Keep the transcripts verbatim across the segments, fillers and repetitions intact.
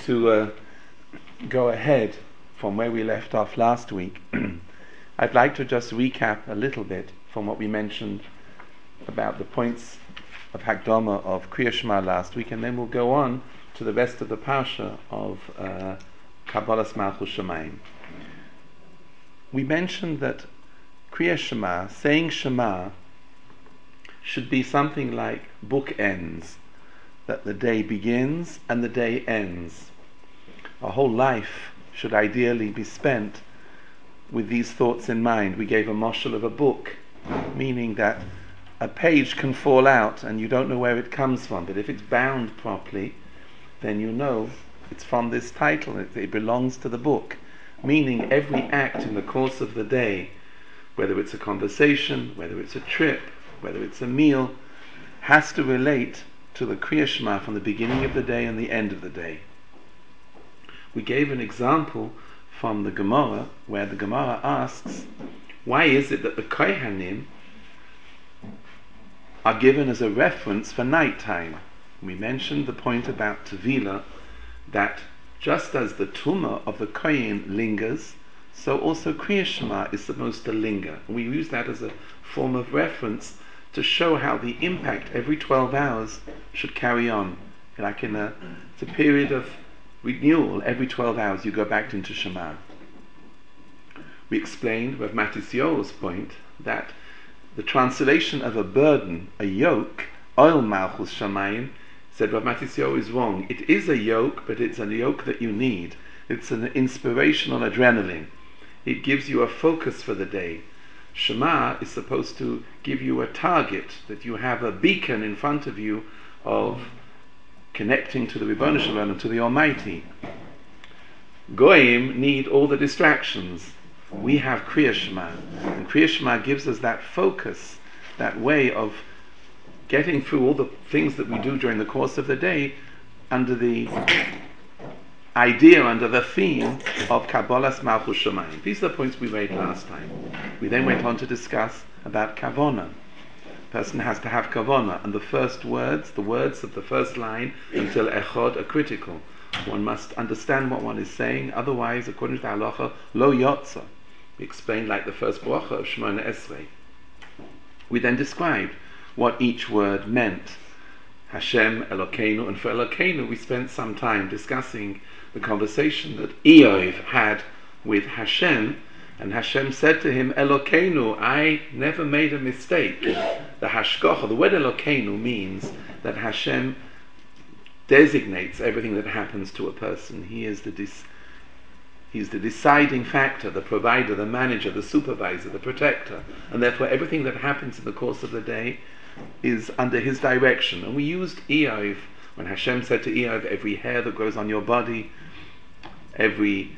to uh, go ahead from where we left off last week, I'd like to just recap a little bit from what we mentioned about the points of Hakdama of Kriya Shema last week, and then we'll go on to the rest of the Parsha of uh, Kabbalas Malchus Shemayim. We mentioned that Kriya Shema, saying Shema, should be something like bookends, that the day begins and the day ends. Our whole life should ideally be spent with these thoughts in mind. We gave a moshel of a book, meaning that a page can fall out and you don't know where it comes from, but if it's bound properly, then you know it's from this title, it, it belongs to the book, meaning every act in the course of the day, whether it's a conversation, whether it's a trip, whether it's a meal, has to relate to the Kriya Shema from the beginning of the day and the end of the day. We gave an example from the Gemara, where the Gemara asks, why is it that the Kohanim are given as a reference for nighttime? We mentioned the point about Tevilah, that just as the Tumah of the Kohen lingers, so also Kriya Shema is supposed to linger. And we use that as a form of reference to show how the impact every twelve hours should carry on. Like in a, it's a period of renewal. Every twelve hours you go back into Shema. We explained with Matisyo's point that the translation of a burden, a yoke, oil malchus shamayim, said Rav Matisyo is wrong. It is a yoke, but it's a yoke that you need. It's an inspirational adrenaline. It gives you a focus for the day. Shema is supposed to give you a target, that you have a beacon in front of you of connecting to the Ribono Shel Olam, to the Almighty. Goyim need all the distractions. We have Kriya Shema, and Kriya Shema gives us that focus, that way of getting through all the things that we do during the course of the day under the idea, under the theme of Kabbalas Malchus Shemayim. These are the points we made last time. We then went on to discuss about Kavanah. A person has to have Kavanah, and the first words, the words of the first line until Echod are critical. One must understand what one is saying, otherwise, according to the halacha, lo yotza. We explained like the first bracha of Shemona Esrei. We then described what each word meant. Hashem, Elokeinu, and for Elokeinu we spent some time discussing the conversation that Eov had with Hashem, and Hashem said to him, Elokeinu, I never made a mistake. The Hashgacha, the word Elokeinu means that Hashem designates everything that happens to a person. He is the dis- He's the deciding factor, the provider, the manager, the supervisor, the protector, and therefore everything that happens in the course of the day is under his direction. And we used Eov, when Hashem said to Eov, every hair that grows on your body, every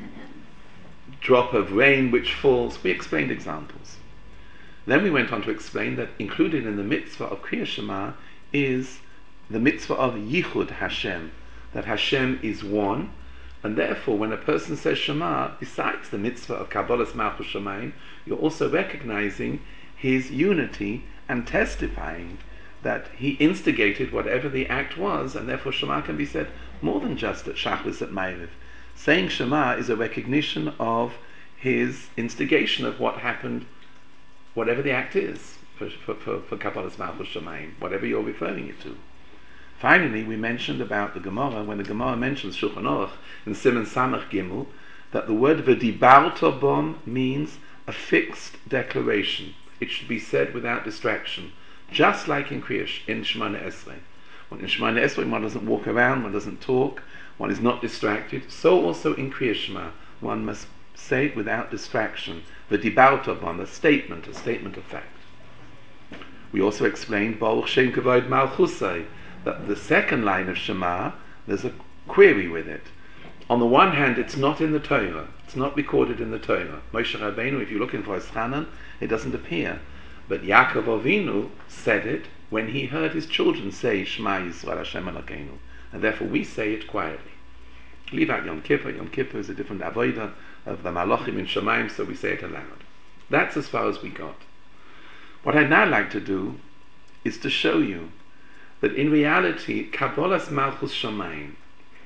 drop of rain which falls, we explained examples. Then we went on to explain that included in the mitzvah of Kriya Shema is the mitzvah of Yichud Hashem, that Hashem is one, and therefore when a person says Shema, besides the mitzvah of Kabbalas Malchus Shemayim, you're also recognizing his unity and testifying that he instigated whatever the act was, and therefore Shema can be said more than just at Shachris at Ma'ariv. Saying Shema is a recognition of his instigation of what happened, whatever the act is, for, for, for, for Kabbalas Malchus Shemayim, whatever you're referring it to. Finally, we mentioned about the Gemara, when the Gemara mentions Shulchan Aruch in Siman Samach Gimel, that the word V'dibarto bom means a fixed declaration. It should be said without distraction, just like in Kriya, in Shemona Esrei. When in Shemona Esrei one doesn't walk around, one doesn't talk, one is not distracted. So also in Kriya Shema, one must say it without distraction. V'dibarto bom, a statement, a statement of fact. We also explained Baruch Shem Kavod Malchusai, that the second line of Shema, there's a query with it. On the one hand, it's not in the Torah, it's not recorded in the Torah. Moshe Rabbeinu, if you're looking for his Chanan, it doesn't appear. But Yaakov Avinu said it when he heard his children say Shema Yisrael Hashem Elokeinu, and therefore we say it quietly. Leave out Yom Kippur. Yom Kippur is a different avodah of the Malachim in Shemaim, so we say it aloud. That's as far as we got. What I'd now like to do is to show you that in reality, Kabbalas Malchus Shemayim,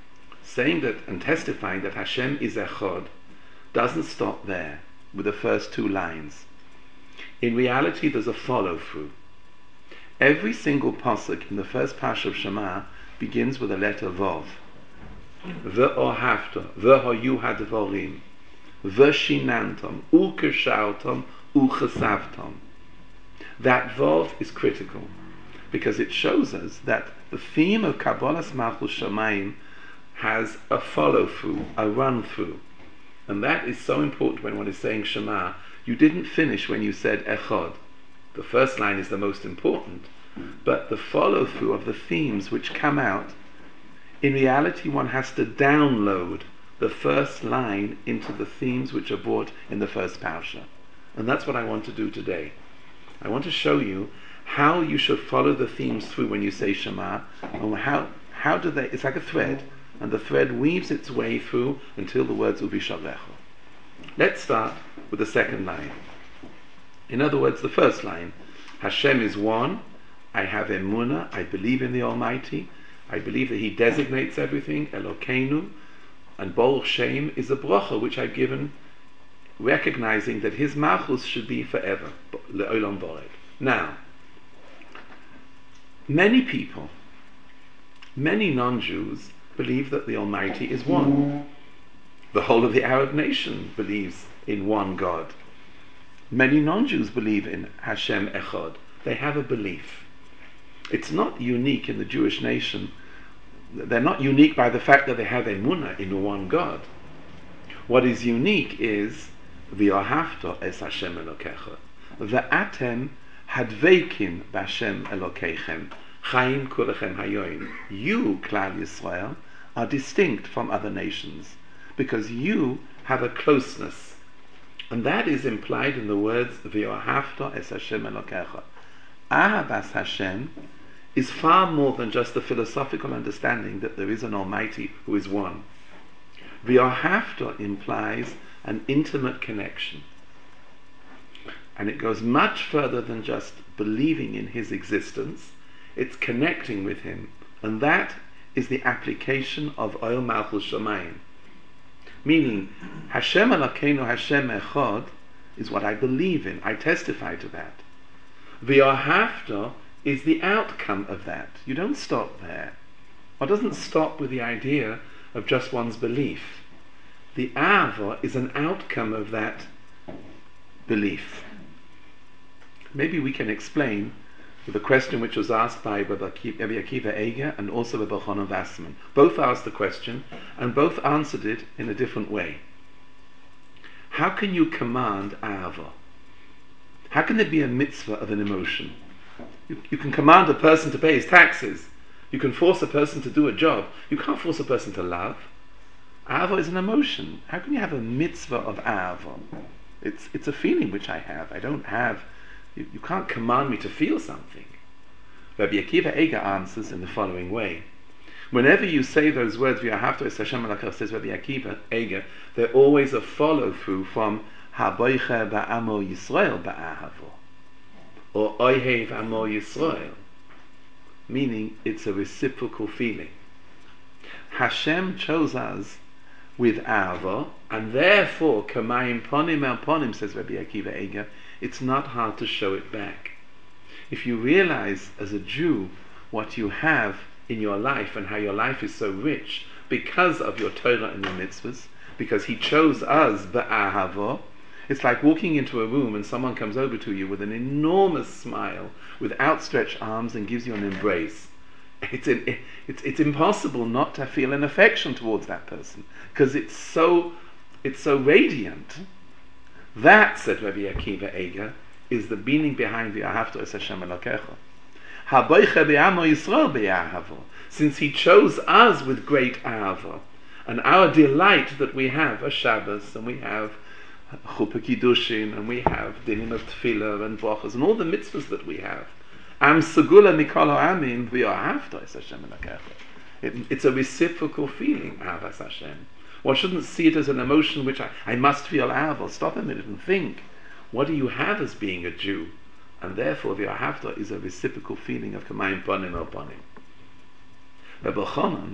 saying that and testifying that Hashem is Echad doesn't stop there with the first two lines. In reality, there's a follow-through. Every single pasuk in the first parsha of Shema begins with the letter Vav. Ve'ohavta, ve'hoyu hadvarim, ve'shinantam, u'keshartam, u'chesavtam. That Vav is critical because it shows us that the theme of Kabbalas Malchus Shamayim has a follow-through, a run-through. And that is so important when one is saying Shema. You didn't finish when you said Echad. The first line is the most important, but the follow-through of the themes which come out, in reality one has to download the first line into the themes which are brought in the first parsha. And that's what I want to do today. I want to show you how you should follow the themes through when you say Shema, and how, how do they, it's like a thread, and the thread weaves its way through until the words Uvisharecha. Let's start with the second line. In other words, the first line, Hashem is one, I have emunah, I believe in the Almighty, I believe that He designates everything, Elokeinu, and Baruch Shem is a bracha which I've given, recognizing that His malchus should be forever, le'olam vaed. Now, many people, many non-Jews, believe that the Almighty is one. The whole of the Arab nation believes in one God. Many non-Jews believe in Hashem Echad. They have a belief. It's not unique in the Jewish nation. They're not unique by the fact that they have emunah in one God. What is unique is V'ahavta es Hashem Elokecha Ve'atem hadveikim b'Hashem Elokeichem Chaim kulechem hayoim. You, Klal Yisrael, are distinct from other nations because you have a closeness, and that is implied in the words V'ahavta es Hashem Elokecha. Ahavas Hashem is far more than just the philosophical understanding that there is an Almighty who is one. V'ahavta implies an intimate connection, and it goes much further than just believing in His existence. It's connecting with Him, and that is the application of Oil Malchus Shamayim. Meaning, Hashem Elokeinu, Hashem Echad is what I believe in. I testify to that. V'ahavta is the outcome of that. You don't stop there. One doesn't stop with the idea of just one's belief. The Ahava is an outcome of that belief. Maybe we can explain with a question which was asked by Rabbi Akiva Eiger and also Rabbi Chanan Wasserman. Both asked the question and both answered it in a different way. How can you command Ahava? How can there be a mitzvah of an emotion? You, you can command a person to pay his taxes. You can force a person to do a job. You can't force a person to love. Ahava is an emotion. How can you have a mitzvah of Ahava? It's, it's a feeling which I have. I don't have... You, you can't command me to feel something. Rabbi Akiva Eiger answers in the following way. Whenever you say those words, V'ahavta es Hashem Elokecha, says Rabbi Akiva Eiger, they're always a follow-through from Haboicha ba'amo Yisrael ba'ahavo, or Oihev amo Yisrael, meaning it's a reciprocal feeling. Hashem chose us with Ahava, and therefore, Kamayim ponim el ponim, says Rabbi Akiva Eiger, it's not hard to show it back. If you realize as a Jew what you have in your life and how your life is so rich because of your Torah and your mitzvahs, because He chose us ba'ahava, it's like walking into a room and someone comes over to you with an enormous smile, with outstretched arms, and gives you an embrace. It's, an, it's, it's impossible not to feel an affection towards that person because it's so, it's so radiant. That, said Rabbi Akiva Eiger, is the meaning behind the V'ahavta es Hashem Elokecha. Haboicha b'amo Yisrael b'ahavo. Since He chose us with great ahava, and our delight that we have a Shabbos, and we have Chuppah Kiddushin, and we have dinim of Tefillah and brachas, and all the mitzvahs that we have. Am segula mikol ha'amim v'ahavta es Hashem Elokecha. It's a reciprocal feeling, Ahavas Hashem. One shouldn't see it as an emotion which I, I must feel ahava. Stop a minute and think. What do you have as being a Jew? And therefore, V'ahavta is a reciprocal feeling of Kamayim Ponim El Ponim. Rabbi Chanan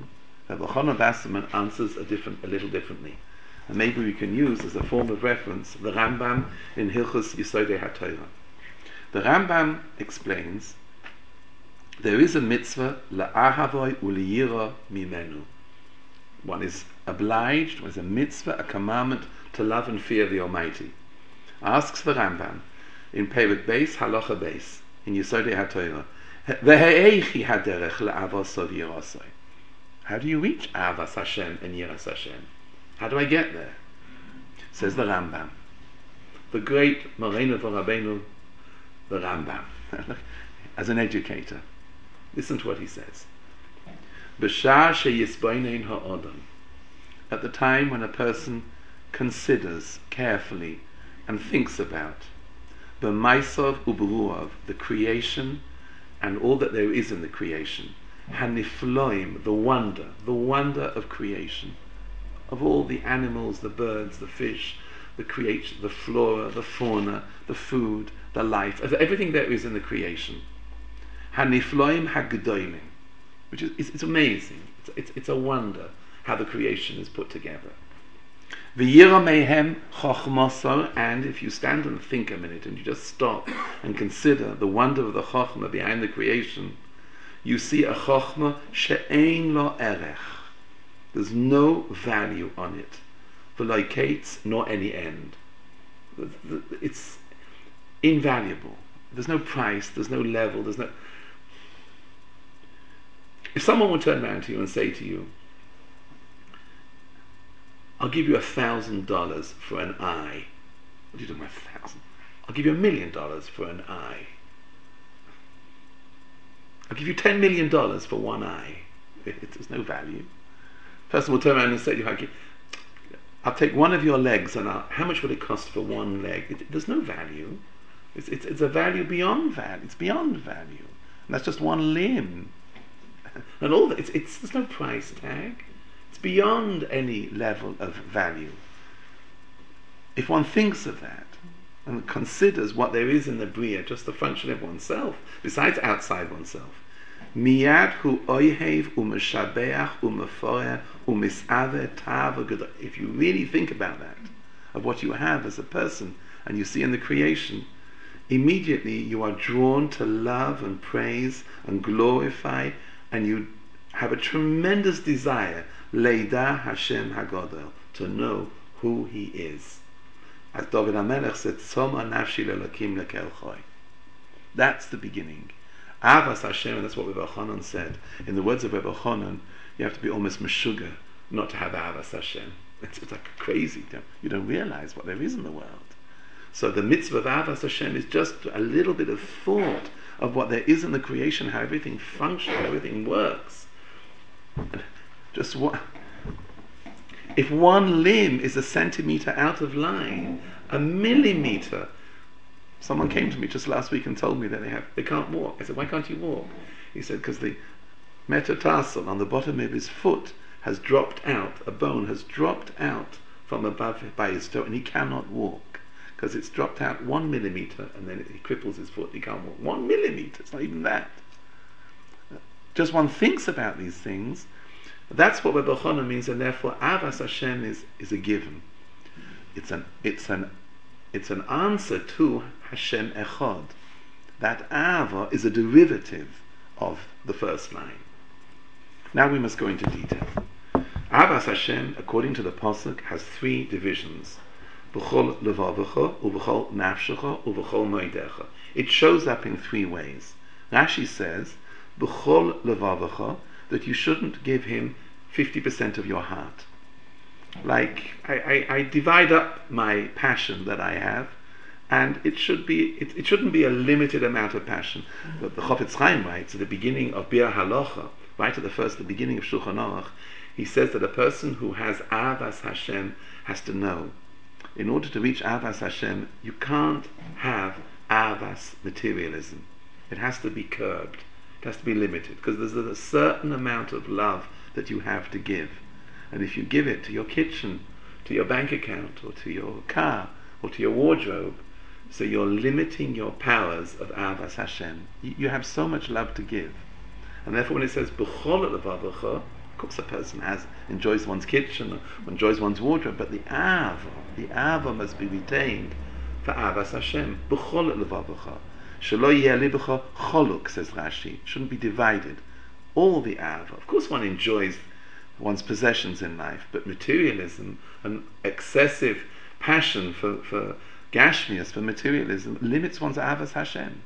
Rabbi Chanan Basserman answers a different, a little differently. And maybe we can use as a form of reference the Rambam in Hilchos Yesodei HaTorah. The Rambam explains there is a mitzvah la'ahavoi u'liyira mimenu. One is obliged, one is a mitzvah, a commandment to love and fear the Almighty. Asks the Rambam in Perek Beis Halacha Beis in Yesodei HaTorah, Ve'he'echi haderech la'avosov yirosoi. How do you reach Avas Hashem and Yiras Hashem? How do I get there? Says the Rambam, the great Moreinu Rabbeinu, the Rambam, as an educator. Listen to what he says. B'shah sheyisboinein ha'odam. At the time when a person considers carefully and thinks about b'maisov u'beruav, the creation and all that there is in the creation, hanifloim, the wonder, the wonder of creation, of all the animals, the birds, the fish, the creation, the flora, the fauna, the food, the life, of everything there is in the creation. Hanifloim hagdolim, which is it's, it's amazing. It's, it's it's a wonder how the creation is put together. V'yira mehem chochmoso, and if you stand and think a minute and you just stop and consider the wonder of the chochma behind the creation, you see a chochma she'ein lo erech. There's no value on it, v'lo kates nor any end. It's invaluable. There's no price. There's no level. There's no. If someone would turn around to you and say to you, I'll give you a thousand dollars for an eye. What do you do with a thousand? I'll give you a million dollars for an eye. I'll give you ten million dollars for one eye. It, it, there's no value. Person will turn around and say to you, I'll take one of your legs and I'll, how much would it cost for one leg? It, there's no value. It's, it's, it's a value beyond value. It's beyond value. And that's just one limb. And all that, it's, it's, there's no price tag. It's beyond any level of value. If one thinks of that and considers what there is in the Bria, just the function of oneself, besides outside oneself, miyad hu oihev u'meshabeach u'meforer u'misave tav u'gedol. If you really think about that, of what you have as a person, and you see in the creation, immediately you are drawn to love and praise and glorify, and you have a tremendous desire, leida Hashem Hagodel, to know who He is. As David HaMelech said, Tzoma nafshi lelokim lekel choy. That's the beginning. Avas Hashem, and that's what Rebbe Chanan said. In the words of Rebbe Chanan, you have to be almost meshuga not to have Avas Hashem. It's, it's like crazy. You don't, you don't realize what there is in the world. So the mitzvah of Avas Hashem is just a little bit of thought of what there is in the creation, how everything functions, how everything works. And just what, if one limb is a centimeter out of line, a millimeter. Someone came to me just last week and told me that they have they can't walk. I said, why can't you walk? He said, because the metatarsal on the bottom of his foot has dropped out, a bone has dropped out from above by his toe, and he cannot walk. Because it's dropped out one millimeter, and then it cripples his foot, he can't walk. One millimeter, it's not even that. Just one thinks about these things. That's what Rebbe Chanan means, and therefore Avas Hashem is, is a given. It's an it's an it's an answer to Hashem Echad. That Ava is a derivative of the first line. Now we must go into detail. Avas Hashem, according to the Pasuk, has three divisions. B'chol levavecha, u'b'chol nafshecha, u'b'chol moedecha. It shows up in three ways. Rashi says, b'chol levavecha, that you shouldn't give him fifty percent of your heart. Like, I, I, I divide up my passion that I have, and it should be it, it shouldn't be a limited amount of passion. But the Chofetz Chaim writes at the beginning of Bir Halacha, right at the first, the beginning of Shulchan Aruch, he says that a person who has Avas Hashem has to know, in order to reach Avas Hashem, you can't have Avas materialism. It has to be curbed. It has to be limited, because there's a certain amount of love that you have to give. And if you give it to your kitchen, to your bank account, or to your car, or to your wardrobe, so you're limiting your powers of Avas Hashem. You, you have so much love to give. And therefore when it says B'chol levavecha, Of course, a person has enjoys one's kitchen or enjoys one's wardrobe, but the ava, the ava must be retained for avas Hashem. B'chol levavecha, shelo yeh libecha choluk, says Rashi. Shouldn't be divided. All the ava. Of course, one enjoys one's possessions in life, but materialism and excessive passion for for gashmias, for materialism, limits one's avas Hashem.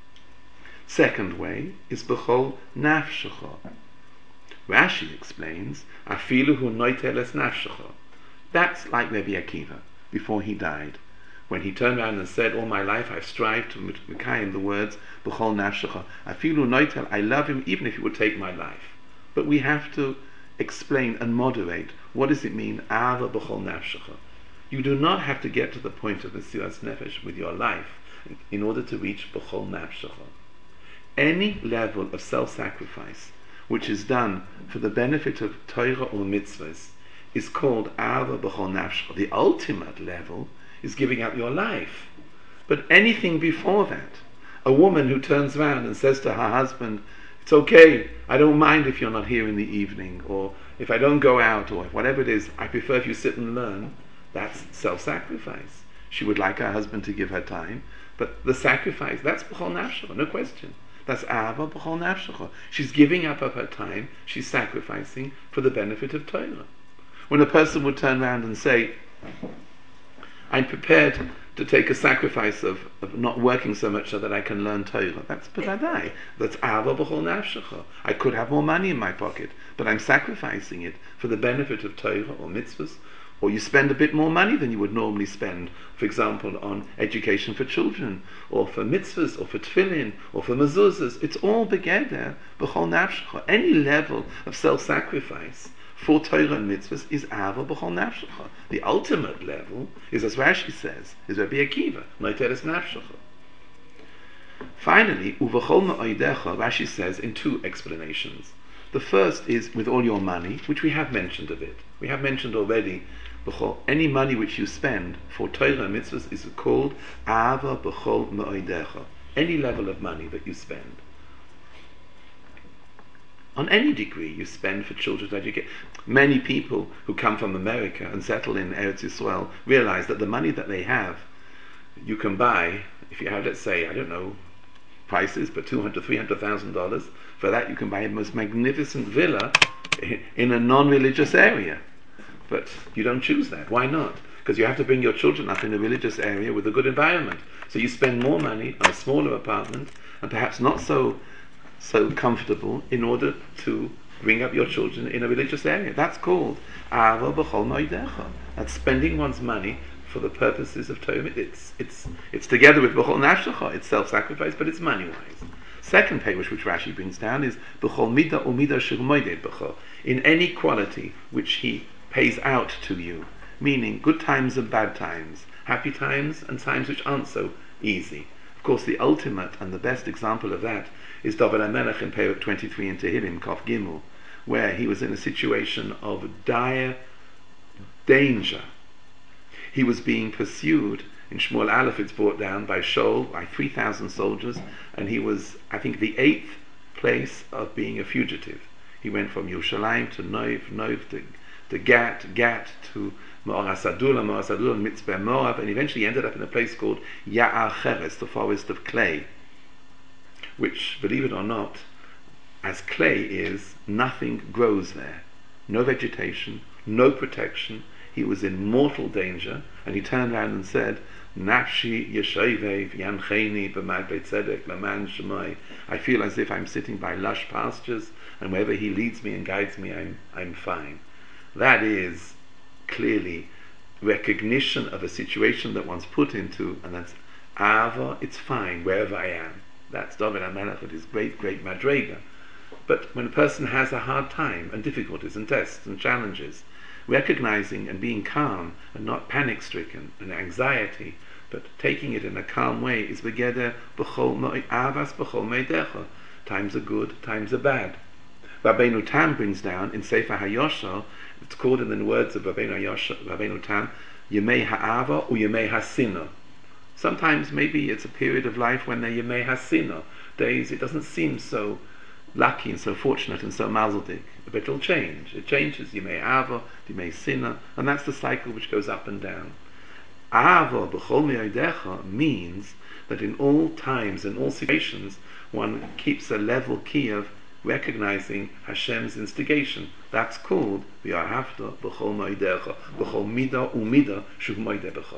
Second way is b'chol nafshecha. Rashi explains, afilu hu noiteles nafshecha. That's like Rabbi Akiva before he died, when he turned around and said, all my life I've strived to mekayim the words b'chol nafshecha. Afilu noitel, I love him even if he would take my life. But we have to explain and moderate. What does it mean, ava b'chol nafshecha? You do not have to get to the point of mesiras nefesh with your life in order to reach b'chol nafshecha. Any level of self-sacrifice which is done for the benefit of Torah or mitzvahs is called ava b'chol nafshecha. The ultimate level is giving up your life. But anything before that, a woman who turns around and says to her husband, it's okay, I don't mind if you're not here in the evening, or if I don't go out, or whatever it is, I prefer if you sit and learn, that's self-sacrifice. She would like her husband to give her time, but the sacrifice, that's b'chol nafshecha, no question. That's ava b'chol nafshecha. She's giving up of her time, she's sacrificing for the benefit of Torah. When a person would turn around and say, I'm prepared to take a sacrifice of, of not working so much so that I can learn Torah, that's b'vadai. That's ava b'chol nafshecha. I could have more money in my pocket, but I'm sacrificing it for the benefit of Torah or mitzvahs. Or you spend a bit more money than you would normally spend, for example, on education for children, or for mitzvahs, or for tefillin, or for mezuzahs. It's all begeder, b'chol nafshecha. Any level of self-sacrifice for Torah and mitzvahs is ava b'chol nafshecha. The ultimate level is, as Rashi says, is Rabbi Akiva, noiteres nafshecha. Finally, uv'chol ma'odecha, Rashi says in two explanations. The first is with all your money, which we have mentioned a bit. We have mentioned already, any money which you spend for Torah and mitzvahs is called ava b'chol ma'odecha. Any level of money that you spend. On any degree you spend for children's education. Many people who come from America and settle in Eretz Yisrael realize that the money that they have, you can buy, if you have, let's say, I don't know, prices, but two hundred, three hundred thousand dollars. For that, you can buy a most magnificent villa in a non-religious area. But you don't choose that. Why not? Because you have to bring your children up in a religious area with a good environment. So you spend more money on a smaller apartment, and perhaps not so so comfortable, in order to bring up your children in a religious area. That's called ava b'chol ma'odecha. That's spending one's money for the purposes of Torah. It's it's it's together with b'chol nafshecha. It's self-sacrifice, but it's money-wise. Second parish which Rashi brings down is b'chol midah u'midah she'moeded b'chol. In any quality which he pays out to you, meaning good times and bad times, happy times and times which aren't so easy. Of course, the ultimate and the best example of that is David HaMelech in Perek twenty-three in Tehillim, Kof Gimel, where he was in a situation of dire danger. He was being pursued. In Shmuel Aleph it's brought down by Shaul, by three thousand soldiers, and he was, I think, the eighth place of being a fugitive. He went from Yerushalayim to Noiv, Noiv to, to Gat, Gat to Ma'or HaSadula, Ma'or HaSadula, Mitzpeh Moab, and eventually ended up in a place called Ya'ar Cheres, the forest of clay, which, believe it or not, as clay is, nothing grows there. No vegetation, no protection. He was in mortal danger, and he turned around and said, Nafshi yeshovev yancheni b'maglei tzedek laman shemai. I feel as if I'm sitting by lush pastures, and wherever he leads me and guides me, I'm I'm fine. That is clearly recognition of a situation that one's put into, and that's ava. It's fine wherever I am. That's David HaMelech with his great, great madrega. But when a person has a hard time and difficulties and tests and challenges, recognizing and being calm and not panic-stricken and anxiety, but taking it in a calm way, is begeder b'chol avas b'chol meidecha. Times are good, times are bad. Rabbeinu Tam brings down in Sefer HaYoshar, it's called in the words of Rabbeinu, Yosha, Rabbeinu Tam, Yemei ha'ava or Yemei ha'sina. Sometimes maybe it's a period of life when they're Yemei ha'sina, days it doesn't seem so lucky and so fortunate and so mazeldik, but it'll change. It changes. You may ava, you may sinna, and that's the cycle which goes up and down. Ava b'chol me'odecha means that in all times, in all situations, one keeps a level key of recognizing Hashem's instigation. That's called v'ahavta b'chol me'odecha, b'chol mida umida shuv me'odecha.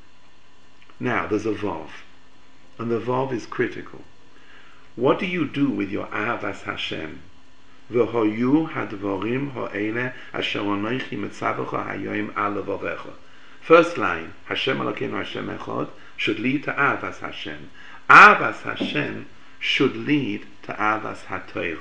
Now, there's a vav, and the vav is critical. What do you do with your ahavas Hashem? V'hoyu hadvarim ha'ele asher anochi mitzavecha hayoim al levavecha. First line, Hashem Elokeinu Hashem Echad, should lead to ahavas Hashem. Ahavas Hashem should lead to ahavas HaTorah.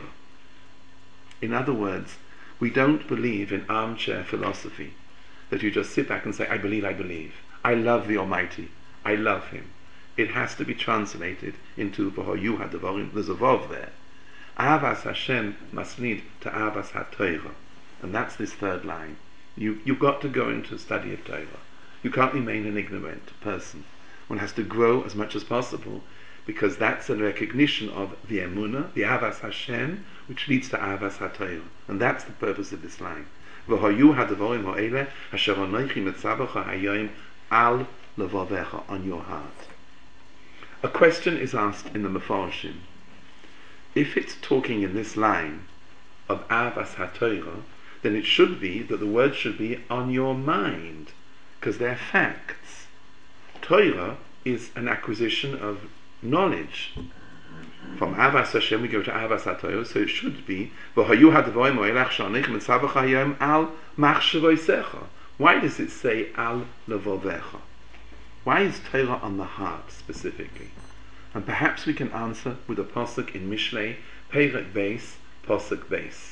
In other words, we don't believe in armchair philosophy, that you just sit back and say, I believe, I believe. I love the Almighty. I love Him. It has to be translated into V'hoyu hadvarim. There's a vav there. Ahavas Hashem must lead to ahavas HaTorah. And that's this third line. You, you've got to go into study of Torah. You can't remain an ignorant person. One has to grow as much as possible, because that's a recognition of the emunah, the ahavas Hashem, which leads to ahavas HaTorah. And that's the purpose of this line. V'hoyu hadvarim ha'ele asher anochi mitzavecha hayoim al levavecha, on your heart. A question is asked in the Mefarshim. If it's talking in this line of ahavas HaTorah, then it should be that the word should be on your mind, because they're facts. Torah is an acquisition of knowledge. From ahavas Hashem we go to ahavas HaTorah, so it should be v'hoyu hadvarim ha'ele asher anochi mitzavecha hayoim al machshavosecha. Why does it say al levavecha? Why is Torah on the heart specifically? And perhaps we can answer with a pasuk in Mishlei, Perek Beis, pasuk Beis.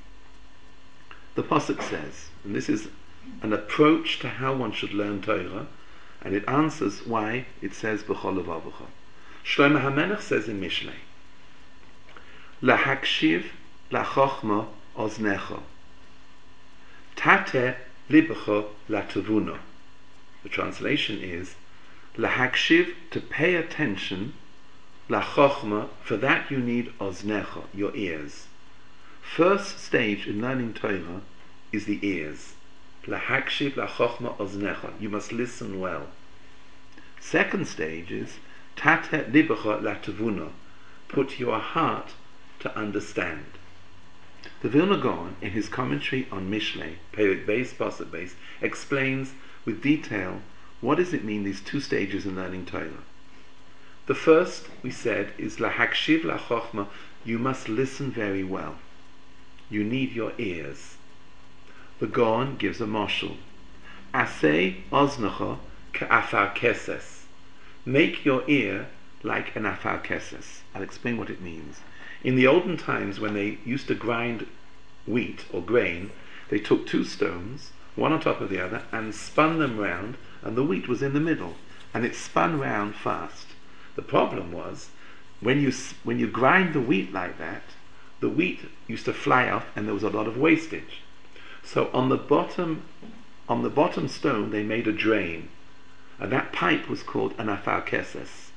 The pasuk says, and this is an approach to how one should learn Torah, and it answers why it says b'chol levavecha. Shlomo HaMelech says in Mishlei, Lahakshiv lachochma oznecha, tate libecha latavuna. The translation is Lahakshiv, to pay attention, lachochma, for that you need oznecha, your ears. First stage in learning Torah is the ears. Lahakshiv lachochma oznecha, you must listen well. Second stage is tate libecha latavuna, put your heart to understand. The Vilna Gaon, in his commentary on Mishlei, Perek Beis, pasuk Beis, explains with detail what does it mean, these two stages in learning Torah. The first, we said, is lahakshiv lachochma, you must listen very well. You need your ears. The Gaon gives a mashal. Asei oznecha ka'afar keses. Make your ear like an afar keses. I'll explain what it means. In the olden times, when they used to grind wheat or grain, they took two stones, one on top of the other, and spun them round, and the wheat was in the middle, and it spun round fast. The problem was, when you when you grind the wheat like that, the wheat used to fly off, and there was a lot of wastage. So on the bottom, on the bottom stone, they made a drain, and that pipe was called an afar keses.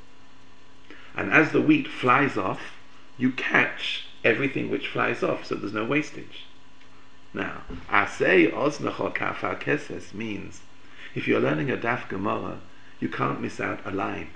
And as the wheat flies off, you catch everything which flies off, so there's no wastage. Now, asei oznecha ka'afar keses means, if you're learning a daf Gemara, you can't miss out a line.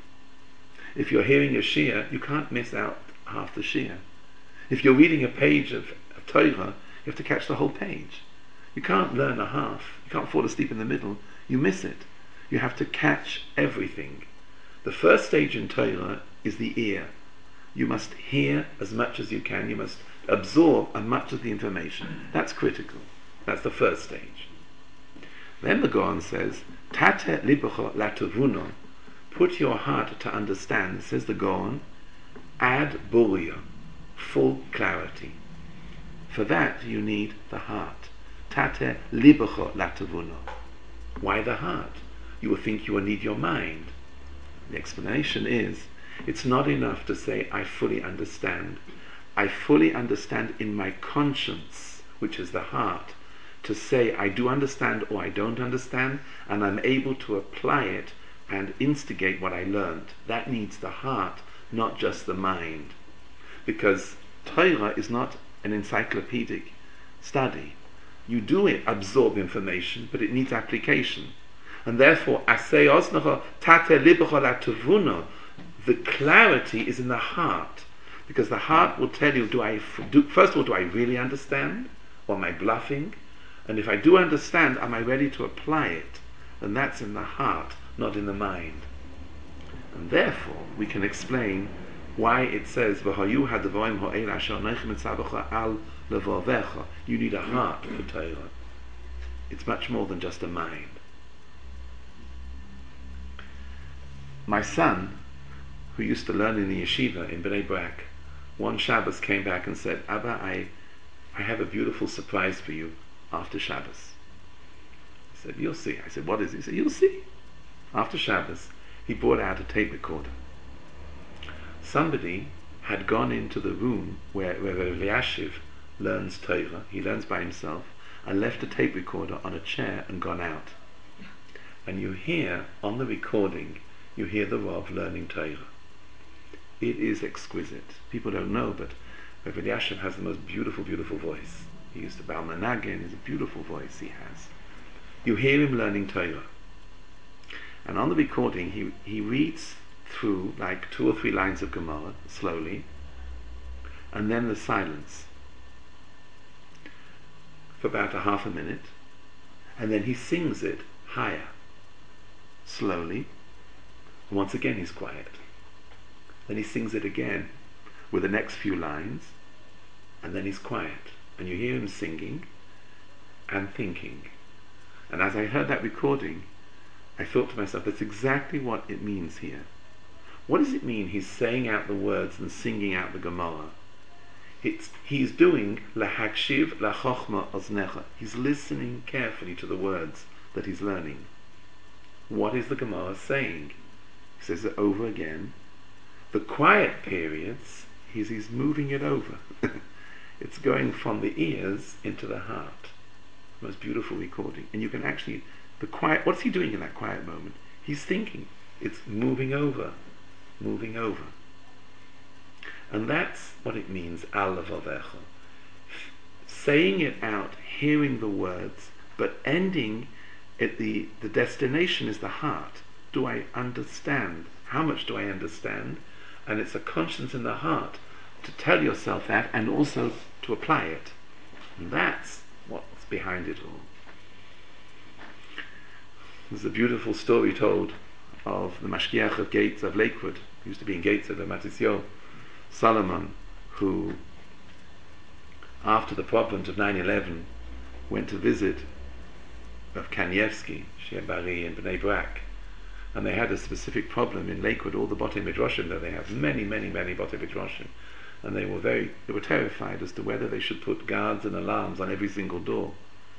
If you're hearing a shir, you can't miss out half the shir. If you're reading a page of, of Torah, you have to catch the whole page. You can't learn a half. You can't fall asleep in the middle. You miss it. You have to catch everything. The first stage in Torah is the ear. You must hear as much as you can. You must absorb as much of the information. That's critical. That's the first stage. Then the Gaon says, Tate libecha latavuna, put your heart to understand, says the Gaon, ad buria, full clarity. For that you need the heart. Tate libecha latavuna. Why the heart? You will think you will need your mind. The explanation is, it's not enough to say, I fully understand. I fully understand in my conscience, which is the heart, to say I do understand or I don't understand, and I'm able to apply it and instigate what I learned. That needs the heart, not just the mind. Because Torah is not an encyclopedic study. You do it, absorb information, but it needs application. And therefore, asay osnacha tate libecha latavuna, the clarity is in the heart. Because the heart will tell you, do I, do, first of all, do I really understand? Or am I bluffing? And if I do understand, am I ready to apply it? And that's in the heart, not in the mind. And therefore, we can explain why it says, V'hayu hadavoim ha'el asher nechem etzabecha al levavecha. You need a heart for Torah. It's much more than just a mind. My son, who used to learn in the yeshiva in Bnei Brak, one Shabbos came back and said, Abba, I, I have a beautiful surprise for you after Shabbos. I said, you'll see. I said, what is it? He said, you'll see. After Shabbos, he brought out a tape recorder. Somebody had gone into the room where, where Eliashiv learns Torah, he learns by himself, and left a tape recorder on a chair and gone out. And you hear, on the recording, you hear the Rav learning Torah. It is exquisite. People don't know, but Rav Eliashiv has the most beautiful, beautiful voice. He used to Baal Menagin, it's a beautiful voice he has. You hear him learning Torah. And on the recording, he, he reads through like two or three lines of Gemara, slowly, and then the silence for about a half a minute, and then he sings it higher, slowly, and once again he's quiet. Then he sings it again with the next few lines, and then he's quiet. And you hear him singing and thinking. And as I heard that recording, I thought to myself, that's exactly what it means here. What does it mean he's saying out the words and singing out the Gemara? It's, he's doing lahakshiv lachochma oznecha. He's listening carefully to the words that he's learning. What is the Gemara saying? He says it over again. The quiet periods, he's, he's moving it over. It's going from the ears into the heart. Most beautiful recording. And you can actually, the quiet, what's he doing in that quiet moment? He's thinking. It's moving over, moving over. And that's what it means, al levavecha. Saying it out, hearing the words, but ending at the, the destination is the heart. Do I understand? How much do I understand? And it's a conscience in the heart to tell yourself that and also to apply it. And that's what's behind it all. There's a beautiful story told of the Mashgiach of Gates of Lakewood, who used to be in Gates of the Matisyo, Solomon, who after the problems of nine eleven went to visit of Kanievsky, Shia Bari and Bnei Brak. And they had a specific problem in Lakewood, all the Botei Midrashim there, they have many, many, many Botei Midrashim. And they were very, they were terrified as to whether they should put guards and alarms on every single door.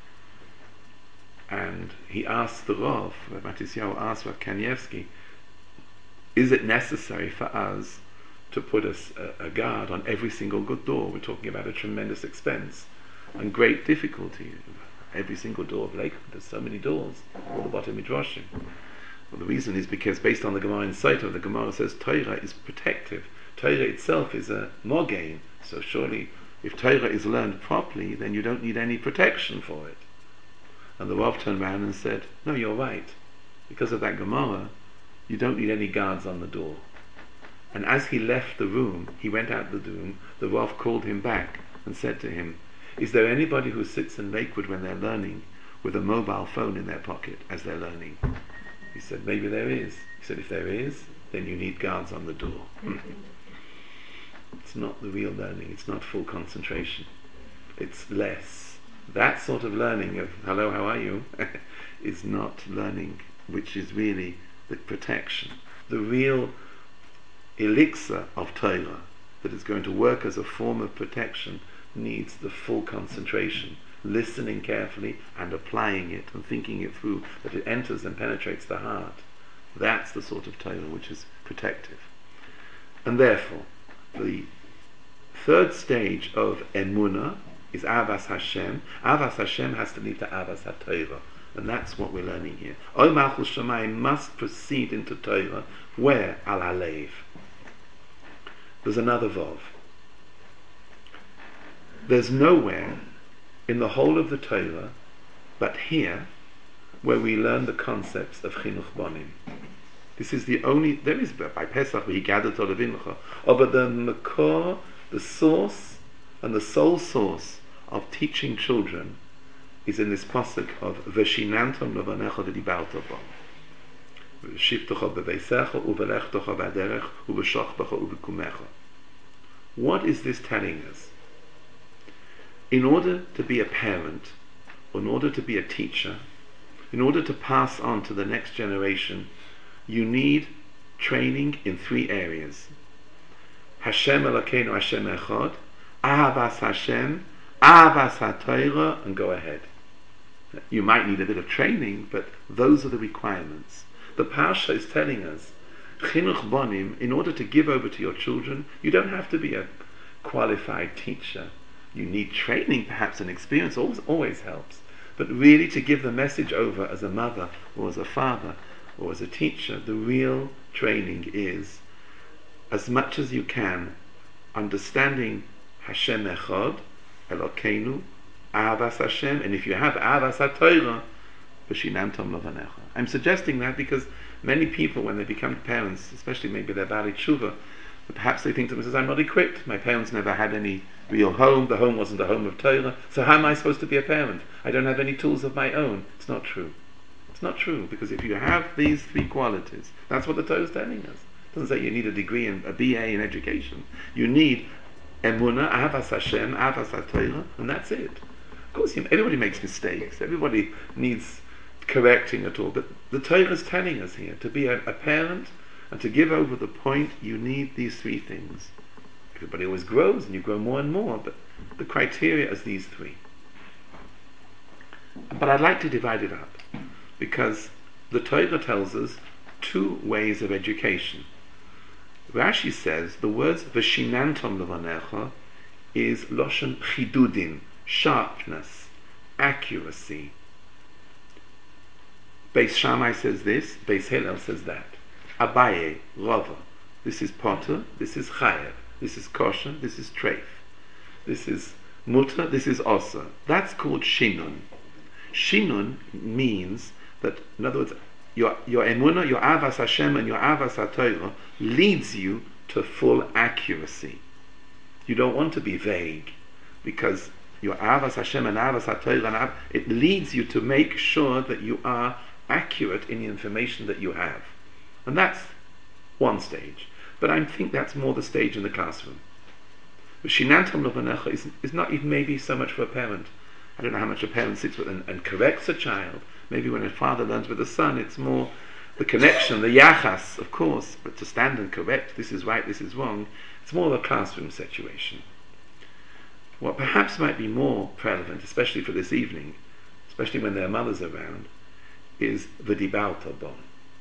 And he asked the Rav, Rav Matisyahu asked Rav Kanievsky, is it necessary for us to put a, a guard on every single good door? We're talking about a tremendous expense and great difficulty. Every single door of Lakewood, there's so many doors, all the Botei Midrashim. Well, the reason is because based on the Gemara in Saita, the Gemara says Torah is protective. Torah itself is a mogain. So surely, if Torah is learned properly, then you don't need any protection for it. And the Rav turned around and said, no, you're right. Because of that Gemara, you don't need any guards on the door. And as he left the room, he went out the room, the Rav called him back and said to him, is there anybody who sits in Lakewood when they're learning with a mobile phone in their pocket as they're learning? He said, maybe there is. He said, if there is, then you need guards on the door. It's not the real learning. It's not full concentration. It's less. That sort of learning of, hello, how are you, is not learning, which is really the protection. The real elixir of Torah that is going to work as a form of protection needs the full concentration, listening carefully and applying it and thinking it through, that it enters and penetrates the heart. That's the sort of Torah which is protective. And therefore, the third stage of Emunah is Avas Hashem. Avas Hashem has to lead to Avas HaTorah. And that's what we're learning here. Ol Malchus Shamayim must proceed into Torah, where? Al Halev. There's another Vav. There's nowhere in the whole of the Torah but here where we learn the concepts of Chinuch Bonim. This is the only, there is by Pesach we gathered to Levincha, oh, but the Makor, the source and the sole source of teaching children is in this pasuk of Veshinantam Levanecha V'dibarta Bo. V'shivtecha b'veisecha u'velechtocha b'aderech u'v'shachbecha u'v'kumecha. What is this telling us? In order to be a parent, in order to be a teacher, in order to pass on to the next generation, you need training in three areas. Hashem Elokeinu Hashem Echad, Ahavas Hashem, Ahavas HaTorah, and go ahead. You might need a bit of training, but those are the requirements. The Parsha is telling us, Chinuch Bonim, in order to give over to your children, you don't have to be a qualified teacher. You need training, perhaps, and experience always, always helps. But really to give the message over as a mother, or as a father, or as a teacher, the real training is, as much as you can, understanding Hashem Echad, Elokeinu, Ahavas Hashem, and if you have Ahavas HaTorah, V'shinantam Levanecha. I'm suggesting that because many people, when they become parents, especially maybe they're Baalei Tshuva, perhaps they think to themselves, I'm not equipped, my parents never had any real home, the home wasn't a home of Torah, so how am I supposed to be a parent? I don't have any tools of my own. It's not true. It's not true, because if you have these three qualities, that's what the Torah is telling us. It doesn't say you need a degree in a B A in education. You need Emunah, Ahavas Hashem, Ahavas HaTorah, and that's it. Of course, you know, everybody makes mistakes. Everybody needs correcting at all. But the Torah is telling us here, to be a, a parent and to give over the point, you need these three things. Everybody always grows, and you grow more and more, but the criteria is these three. But I'd like to divide it up, because the Torah tells us two ways of education. Rashi says the words Veshinantam Levanecha is Loshen Chidudin, sharpness, accuracy. Beis Shammai says this, Beis Hillel says that. Abaye, Rava. This is Potter, this is Chayev, this is Kosher, this is Treif. This is Mutter, this is Osa. That's called Shinun. Shinun means that, in other words, your your emunah, your Ahavas Hashem, and your Ahavas HaTorah leads you to full accuracy. You don't want to be vague, because your Ahavas Hashem and Ahavas HaTorah, it leads you to make sure that you are accurate in the information that you have. And that's one stage. But I think that's more the stage in the classroom. Shinantam Levanecha is, is not even maybe so much for a parent. I don't know how much a parent sits with and, and corrects a child. Maybe when a father learns with a son, it's more the connection, the yachas, of course, but to stand and correct, this is right, this is wrong, it's more of a classroom situation. What perhaps might be more relevant, especially for this evening, especially when their mothers are around, is V'dibarta Bo.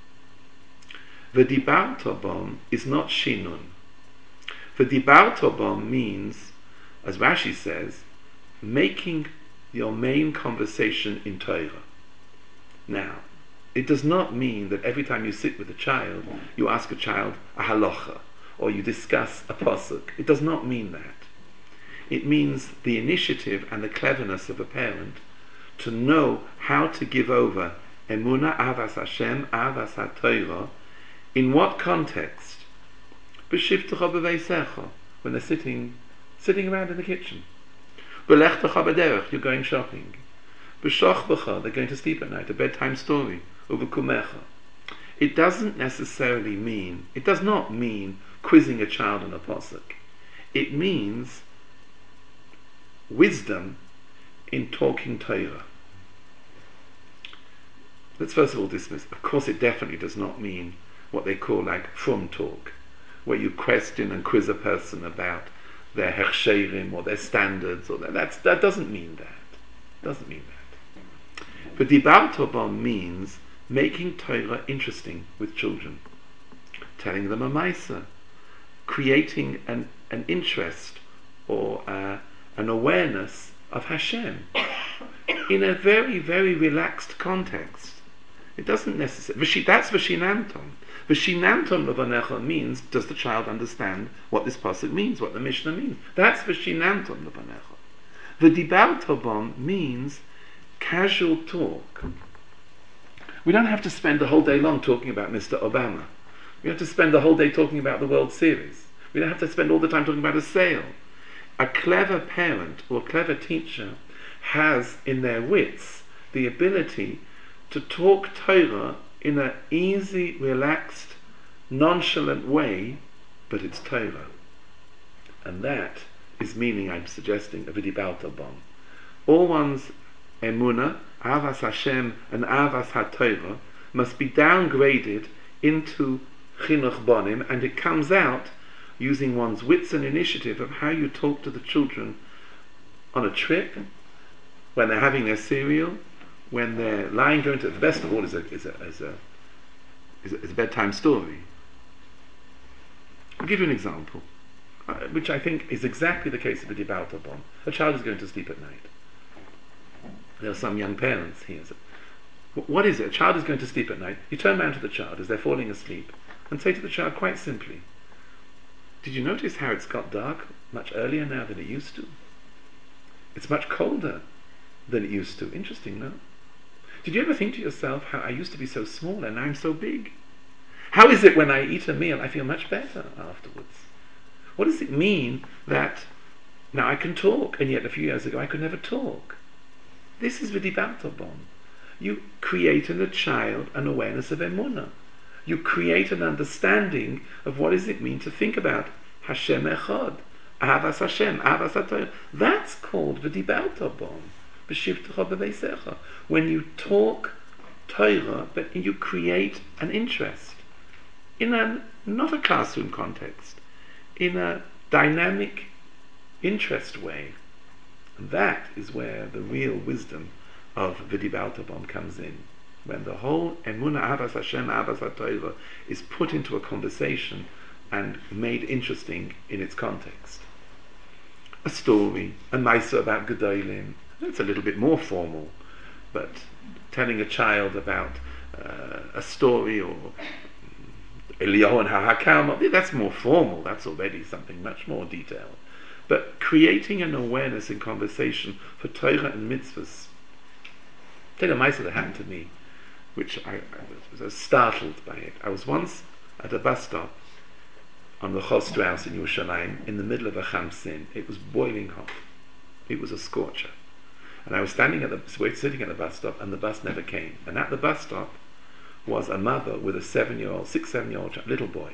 V'dibarta Bo is not Shinun. V'dibarta Bo means, as Rashi says, making your main conversation in Torah. Now, it does not mean that every time you sit with a child, you ask a child a halacha, or you discuss a pasuk. It does not mean that. It means the initiative and the cleverness of a parent to know how to give over Emunah, Ahavas Hashem, Ahavas HaTorah, in what context? B'shivtecha b'veisecha, when they're sitting, sitting around in the kitchen. B'lechtecha b'derech, you're going shopping. B'shachbecha, they're going to sleep at night, a bedtime story. U'v'kumecha. It doesn't necessarily mean, it does not mean quizzing a child on a pasuk. It means wisdom in talking Torah. Let's first of all dismiss. Of course, it definitely does not mean what they call like frum talk, where you question and quiz a person about their hechsherim or their standards, or that. That's, that doesn't mean that. Doesn't mean that. But dibarta bo means making Torah interesting with children, telling them a maisa, creating an an interest or uh, an awareness of Hashem in a very, very relaxed context. It doesn't necessarily, that's Veshinantam. Veshinantam Levanecha means, does the child understand what this pasuk means, what the Mishnah means? That's Veshinantam Levanecha. V'dibarto bom means casual talk. We don't have to spend the whole day long talking about Mister Obama. We have to spend the whole day talking about the World Series. We don't have to spend all the time talking about a sale. A clever parent or clever teacher has in their wits the ability to talk Torah in an easy, relaxed, nonchalant way, but it's Torah. And that is meaning, I'm suggesting, of a V'dibarto bom. All one's emunah, Avas Hashem and Avas HaTorah must be downgraded into Chinuch Bonim, and it comes out using one's wits and initiative of how you talk to the children on a trip, when they're having their cereal, when they're lying going to, the best of all is a, is a, is a, is a, is a bedtime story. I'll give you an example, uh, which I think is exactly the case of the V'dibarto bom. A child is going to sleep at night. There are some young parents here. So, what is it? A child is going to sleep at night. You turn around to the child as they're falling asleep and say to the child quite simply, did you notice how it's got dark much earlier now than it used to? It's much colder than it used to. Interesting, no? Did you ever think to yourself how I used to be so small and now I'm so big? How is it when I eat a meal I feel much better afterwards? What does it mean that now I can talk and yet a few years ago I could never talk? This is V'dibarto bom. You create in a child an awareness of emunah. You create an understanding of what does it mean to think about Hashem Echad, Avas Hashem, Avas HaTorah. That's called V'dibarto bom. B'shivtecha b'veisecha. When you talk Torah, but you create an interest in a not a classroom context, in a dynamic interest way. And that is where the real wisdom of V'dibarto bom comes in. When the whole Emunah, Avas Hashem, Avas HaTorah is put into a conversation and made interesting in its context. A story, a Maisa about Gedolim, that's a little bit more formal, but telling a child about uh, a story or Eliyahu and HaHakam, that's more formal, that's already something much more detailed. But creating an awareness in conversation for Torah and mitzvahs. Tell you a Maisa that happened to me, which I, I, was, I was startled by it. I was once at a bus stop on the Chol Strauss in Yerushalayim in the middle of a Chamsin. It was boiling hot. It was a scorcher. And I was standing at the, sitting at the bus stop, and the bus never came. And at the bus stop was a mother with a seven-year-old, six, seven-year-old child, little boy.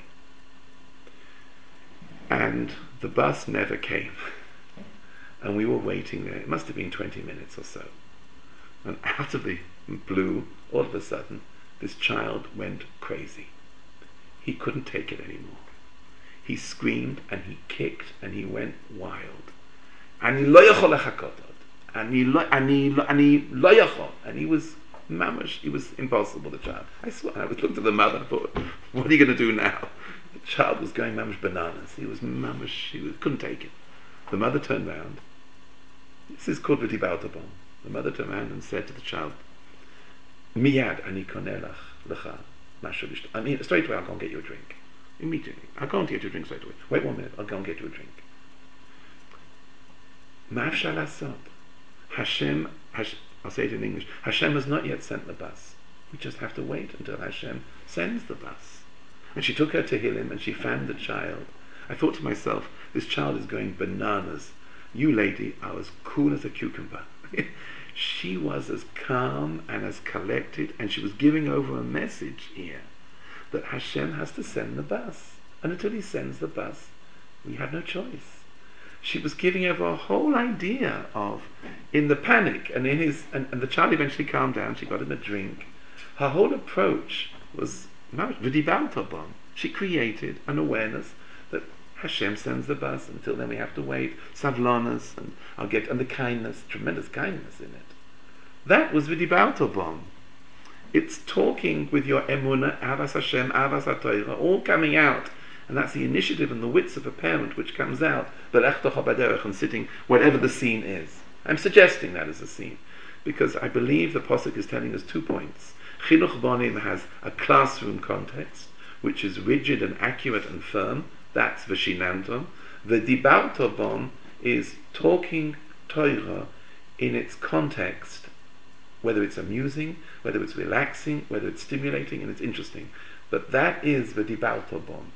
And the bus never came. And we were waiting there. It must have been twenty minutes or so. And out of the blue, all of a sudden, this child went crazy. He couldn't take it anymore. He screamed and he kicked and he went wild. And he lo yachol lechakot od. And he lo and he lo and he lo yachol. And he was mamish. He was impossible. The child. I swear. I was looked at the mother and thought, "What are you going to do now?" The child was going mamish bananas. He was mamish. He was, couldn't take it. The mother turned round. This is called V'dibarto bom. The mother turned around and said to the child, Miyad ani konelach lecha mashu lishtot. I mean, straight away, I'll go and get you a drink. Immediately. I'll go and get you a drink straight away. Wait one minute, I'll go and get you a drink. Ma'afshar lasot. Hashem, Hash, I'll say it in English, Hashem has not yet sent the bus. We just have to wait until Hashem sends the bus. And she took her to Tehillim and she fanned the child. I thought to myself, this child is going bananas. You lady are as cool as a cucumber. She was as calm and as collected, and she was giving over a message here that Hashem has to send the bus, and until he sends the bus we have no choice. She was giving over a whole idea of, in the panic and in his and, and the child eventually calmed down. She got him a drink. Her whole approach was V'dibarto bom. She created an awareness that Hashem sends the bus. Until then we have to wait. Savlonas, and I'll get and the kindness, tremendous kindness in it. That was V'dibarto bom. It's talking with your emunah, Avas Hashem, Avas HaTorah, all coming out, and that's the initiative and the wits of a parent which comes out. V'lechtecha b'derech, and sitting whatever the scene is. I'm suggesting that as a scene because I believe the pasuk is telling us two points. Chinuch Bonim has a classroom context which is rigid and accurate and firm. That's V'shinantom. V'dibarto bom is talking Torah in its context, whether it's amusing, whether it's relaxing, whether it's stimulating, and it's interesting. But that is the Dibarto Bon.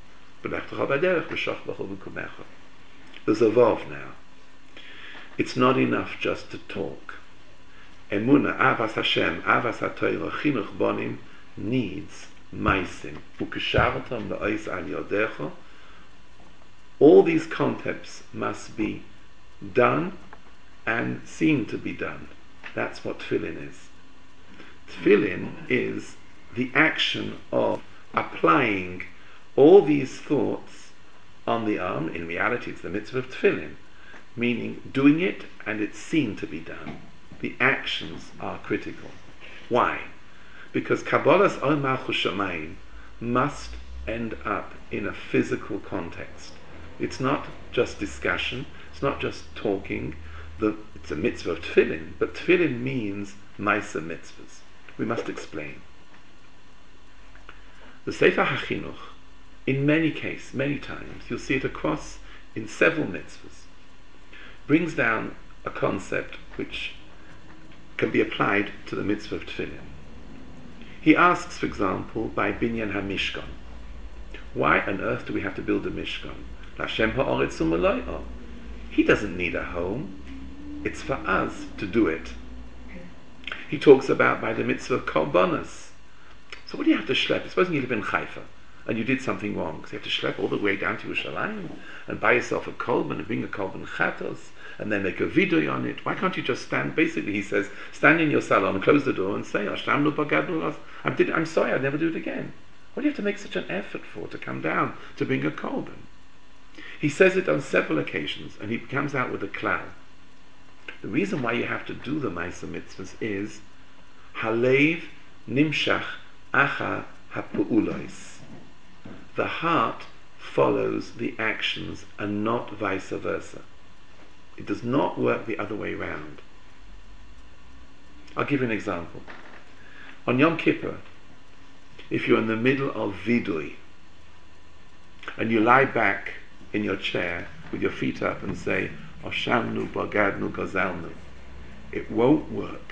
There's a vav now. It's not enough just to talk. Emuna, Avas Hashem, Avas HaTorah, Chinuch Bonim needs Maisim. Ukeshartam le'ois al yodecha. All these concepts must be done and seen to be done. That's what tefillin is. Tefillin is the action of applying all these thoughts on the arm. In reality, it's the mitzvah of tefillin, meaning doing it and it's seen to be done. The actions are critical. Why? Because Kabbalah's Ol Malchus Shamayim must end up in a physical context. It's not just discussion, it's not just talking. The, it's a mitzvah of tefillin, but tefillin means Maisa mitzvahs. We must explain. The Sefer HaChinuch, in many cases, many times, you'll see it across in several mitzvahs, brings down a concept which can be applied to the mitzvah of tefillin. He asks, for example, by Binyan HaMishkan, why on earth do we have to build a Mishkan? L'Hashem ha'oretz u'melo'ah. He doesn't need a home. It's for us to do it. He talks about by the mitzvah of korbanos. So what do you have to schlep? Supposing you live in Haifa and you did something wrong, so you have to schlep all the way down to Yerushalayim and buy yourself a korban and bring a korban chatos and then make a video on it. Why can't you just stand? Basically, he says, stand in your salon, close the door, and say, "Hashem bagadnu." I'm, did, I'm sorry, I'll never do it again. What do you have to make such an effort for to come down to bring a korban? He says it on several occasions, and he comes out with a klal. The reason why you have to do the Maisa mitzvahs is Halev nimshach acha hapu'ulois. The heart follows the actions and not vice versa. It does not work the other way around. I'll give you an example. On Yom Kippur, if you're in the middle of vidui and you lie back in your chair with your feet up and say, Oshamnu, Bagadnu, Gazalnu, it won't work.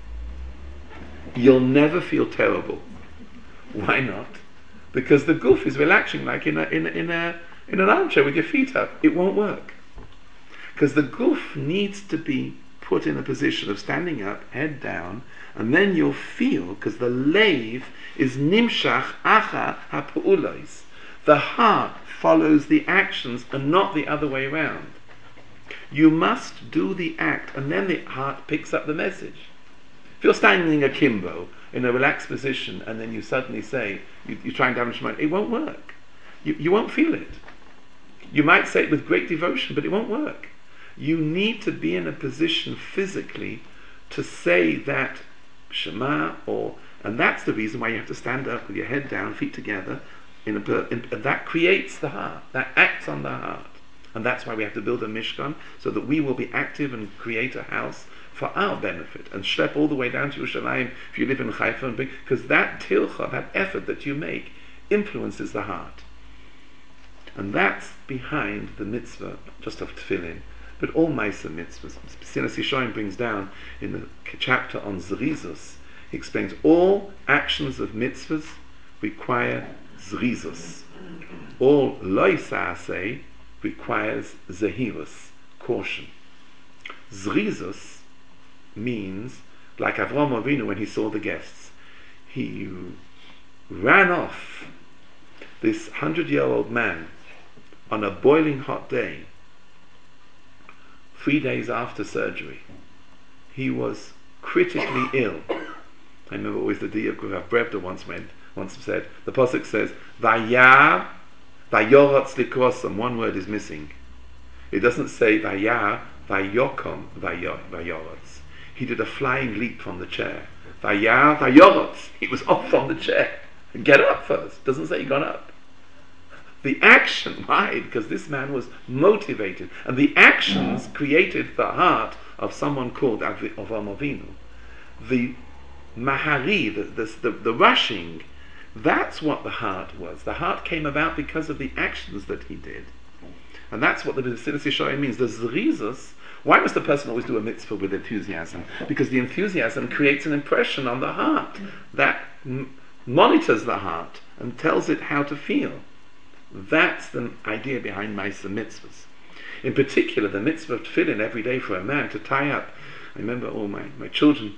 You'll never feel terrible. Why not? Because the goof is relaxing like in a, in a, in a, in an armchair with your feet up. It won't work. Because the goof needs to be put in a position of standing up, head down, and then you'll feel, because the leiv is nimshach acha hapu'ulois. The heart follows the actions and not the other way around. You must do the act and then the heart picks up the message. If you're standing akimbo in a relaxed position and then you suddenly say, you, you're trying to have a it won't work. You, you won't feel it. You might say it with great devotion, but it won't work. You need to be in a position physically to say that Shema, or, and that's the reason why you have to stand up with your head down, feet together, in a, in, and that creates the heart, that acts on the heart. And that's why we have to build a Mishkan, so that we will be active and create a house for our benefit, and schlep all the way down to Yerushalayim if you live in Haifa, because that tilcha, that effort that you make, influences the heart. And that's behind the mitzvah, just of tefillin, but all Maisa mitzvahs. Sinas Yisharim brings down in the chapter on Zrizus, he explains all actions of mitzvahs require Zrizus. All loisaseh requires zehirus, caution. Zrizus means, like Avraham Avinu when he saw the guests, he ran off this hundred-year-old man on a boiling hot day, three days after surgery. He was critically ill. I remember always the Diyak Rav Brevda once went, once said, the Pasuk says, Vayar, Vayorotz likrosam, one word is missing. It doesn't say Vayar, Vayokom, Vayorotz. He did a flying leap from the chair. Vayar, Vayorotz. He was off from the chair. Get up first. Doesn't say he got up. The action, why? Because this man was motivated. And the actions created the heart of someone called Avraham Avinu. The mahari, the, the, the, the rushing, that's what the heart was. The heart came about because of the actions that he did. And that's what the Mesilas Yesharim means. The Zerizus. Why must a person always do a mitzvah with enthusiasm? Because the enthusiasm creates an impression on the heart that m- monitors the heart and tells it how to feel. That's the idea behind Ma'aser Mitzvahs. In particular, the mitzvah of tefillin every day for a man to tie up. I remember all my, my children,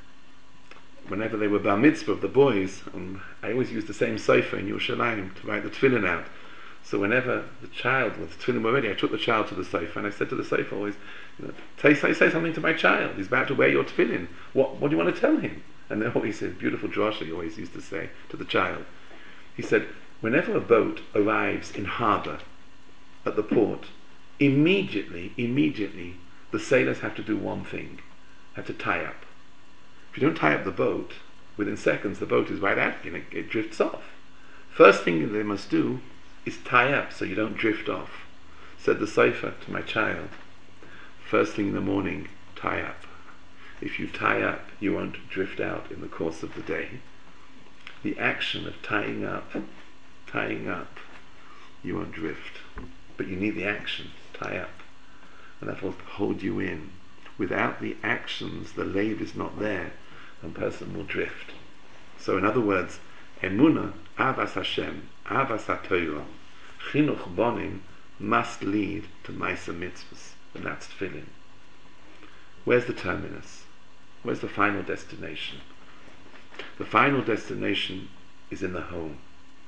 whenever they were bar mitzvah of the boys, um, I always used the same sefer in Yerushalayim to write the tefillin out. So whenever the child, with the tefillin were ready, I took the child to the sefer and I said to the sefer always, you know, say, say, say something to my child. He's about to wear your tefillin. What, what do you want to tell him? And they always said, beautiful drasha he always used to say to the child. He said, whenever a boat arrives in harbour at the port, immediately, immediately, the sailors have to do one thing, have to tie up. If you don't tie up the boat, within seconds the boat is right at you and it, it drifts off. First thing they must do is tie up so you don't drift off. Said the sefer to my child, first thing in the morning, tie up. If you tie up, you won't drift out in the course of the day. The action of tying up, tying up, you won't drift. But you need the action, tie up. And that will hold you in. Without the actions, the lave is not there, and person will drift. So in other words, Emunah, Avas Hashem, Avas HaTorah, Chinuch Bonim must lead to Ma'aser Mitzvahs, and that's tefillin. Where's the terminus? Where's the final destination? The final destination is in the home.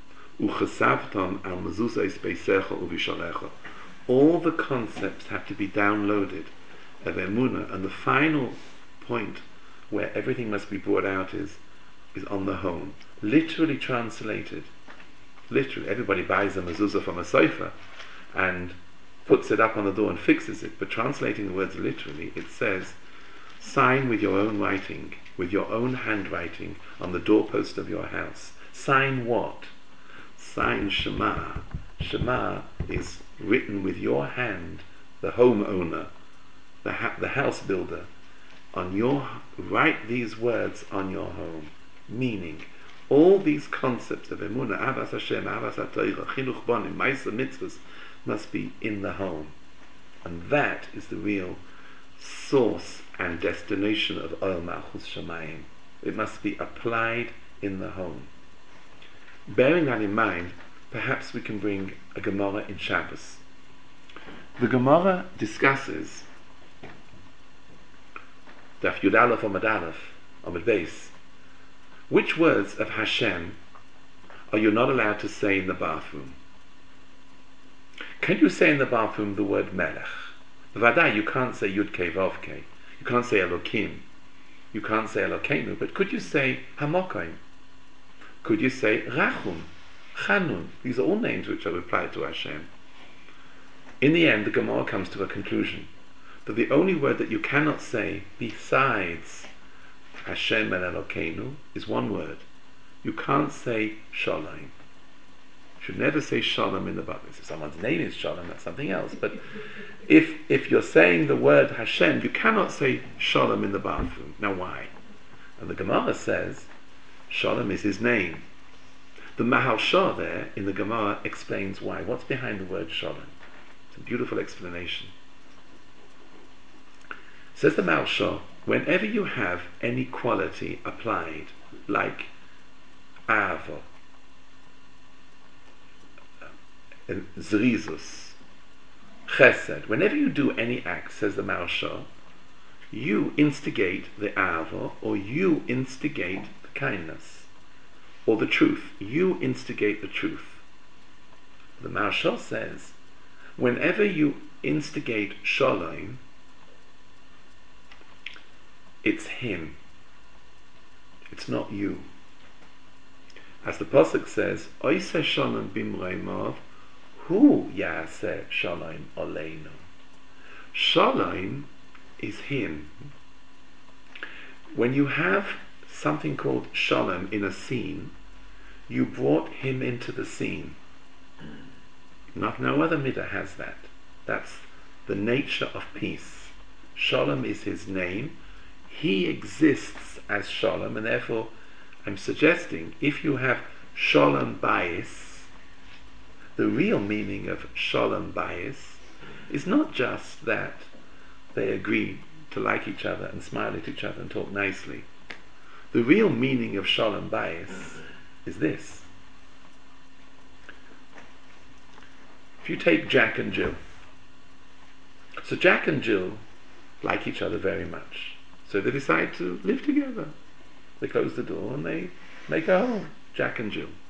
Uchesavton al mezuzos beisecha uvisharecha. All the concepts have to be downloaded of Emunah, and the final point where everything must be brought out is is on the home. Literally translated. Literally, everybody buys a mezuzah from a sofa and puts it up on the door and fixes it. But translating the words literally, it says, sign with your own writing, with your own handwriting on the doorpost of your house. Sign what? Sign Shema. Shema is written with your hand, the homeowner, the ha- the house builder, on your, write these words on your home. Meaning, all these concepts of Emunah, Avas Hashem, Avas HaTorah, Chinuch Bonim, Ma'aser Mitzvahs must be in the home. And that is the real source and destination of Oel Malchus Shamayim. It must be applied in the home. Bearing that in mind, perhaps we can bring a Gemara in Shabbos. The Gemara discusses Daf Yud Aleph Amud Aleph, Amud Beis. Which words of Hashem are you not allowed to say in the bathroom? Can you say in the bathroom the word Melech? V'aday, you can't say Yud Kei Vav Kei. You can't say Elokim. You can't say Elokeinu. But could you say Hamokaim? Could you say Rachum, Chanun? These are all names which are applied to Hashem. In the end, the Gemara comes to a conclusion that the only word that you cannot say besides Hashem and Elokeinu is one word. You can't say Shalom. You should never say Shalom in the bathroom. If someone's name is Shalom, that's something else. But if if you're saying the word Hashem, you cannot say Shalom in the bathroom. Now why? And the Gemara says Shalom is his name. The Maharsha there in the Gemara explains why. What's behind the word Shalom? It's a beautiful explanation. Says the Maharsha, whenever you have any quality applied, like Ava, Zerizus, Chesed, whenever you do any act, says the Maharsha, you instigate the Ava, or you instigate the kindness, or the truth. You instigate the truth. The Maharsha says, whenever you instigate Shalom, it's him. It's not you. As the Pasuk says, Oiseh Shalom bimreimov, hu yaseh Shalom oleinu. Shalom is him. When you have something called Shalom in a scene, you brought him into the scene. Not no other midah has that. That's the nature of peace. Shalom is his name. He exists as Shalom, and therefore I'm suggesting if you have Shalom Bayis, the real meaning of Shalom Bayis is not just that they agree to like each other and smile at each other and talk nicely. The real meaning of Shalom Bayis is this. If you take Jack and Jill, so Jack and Jill like each other very much, so they decide to live together. They close the door and they make a home, Jack and Jill.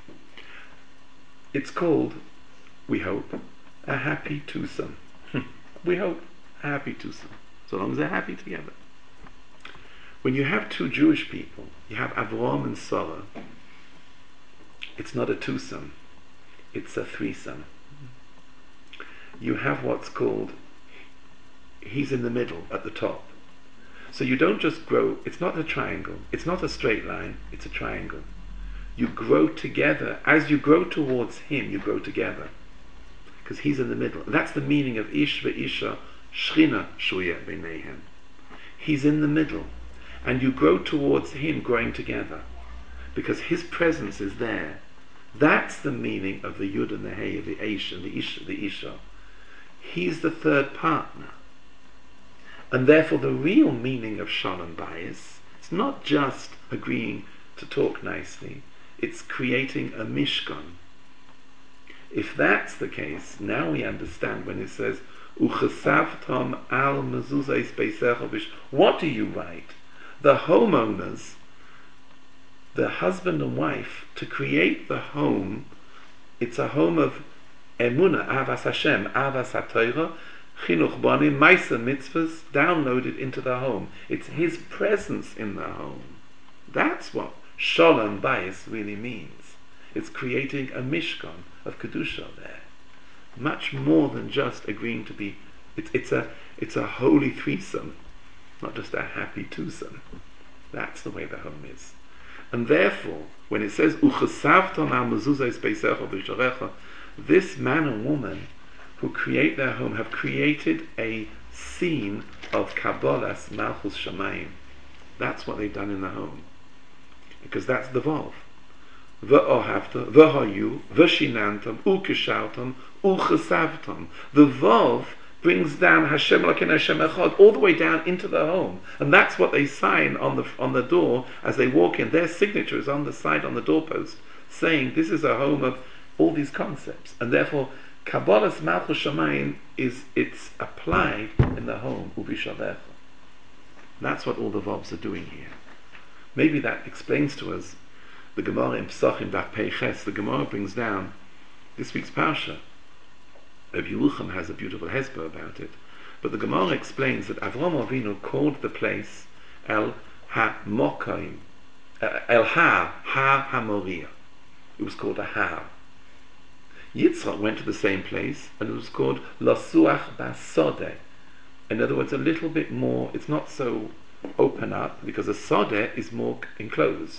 It's called, we hope, a happy twosome. We hope a happy twosome, so long as they're happy together. When you have two Jewish people, you have Avram and Sarah, it's not a twosome, it's a threesome. You have what's called, he's in the middle, at the top. So you don't just grow, it's not a triangle, it's not a straight line, it's a triangle. You grow together. As you grow towards him, you grow together. Because he's in the middle. And that's the meaning of Ish ve'isha shchina shuya b'neihem. He's in the middle. And you grow towards him, growing together. Because his presence is there. That's the meaning of the Yud and the Hey of the Ish and the Isha. The Isha. He's the third partner. And therefore the real meaning of Shalom Bayis, it's not just agreeing to talk nicely, it's creating a mishkan. If that's the case, now we understand when it says Uchesavtom al mezuzah beisecha bish. What do you write? The homeowners, the husband and wife, to create the home, it's a home of emunah, avas Hashem, avas haTorah, chinuch banim, ma'aser mitzvahs, downloaded into the home. It's his presence in the home. That's what Shalom Bayis really means. It's creating a mishkan of kedusha there, much more than just agreeing to be. It's it's a it's a holy threesome, not just a happy twosome. That's the way the home is, and therefore, when it says Uchesavton al mezuzah beisecha b'sharecha, this man and woman who create their home have created a scene of Kabbalas Malchus Shamayim. That's what they've done in the home. Because that's the Vav. V'ohavta, v'hayu, v'shinantam, u'keshavtam, u'chesavtam. The Vav brings down Hashem Elokeinu Hashem Echad all the way down into the home. And that's what they sign on the on the door as they walk in. Their signature is on the side, on the doorpost, saying this is a home of all these concepts. And therefore, Kabbalas Malchus Shamayim is, it's applied in the home, U'vishavecha. That's what all the Vavs are doing here. Maybe that explains to us the Gemara in Pesachim Daf Pei Ches. The Gemara brings down this week's Parsha. Rabbi Yerucham has a beautiful hesper about it. But the Gemara explains that Avraham Avinu called the place El Ha-Mokaim, uh, El Ha, Ha HaMoriah. It was called a Ha. Yitzchak went to the same place and it was called Lasuach Basodeh. In other words, a little bit more, it's not so open up, because a Sodeh is more enclosed.